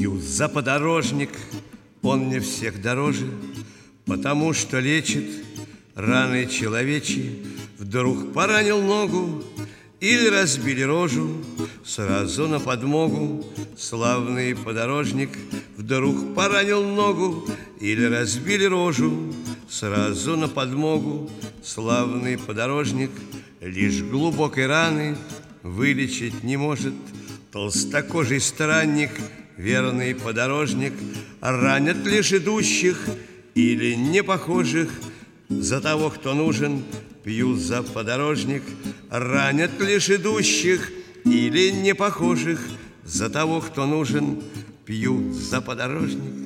Пью за подорожник, он мне всех дороже, потому что лечит раны человечьи. Вдруг поранил ногу или разбили рожу, сразу на подмогу славный подорожник. Вдруг поранил ногу или разбили рожу, сразу на подмогу славный подорожник. Лишь глубокой раны вылечить не может толстокожий странник, верный подорожник. Ранят лишь идущих или непохожих, за того, кто нужен, пью за подорожник. Ранят лишь идущих или непохожих, за того, кто нужен, пью за подорожник.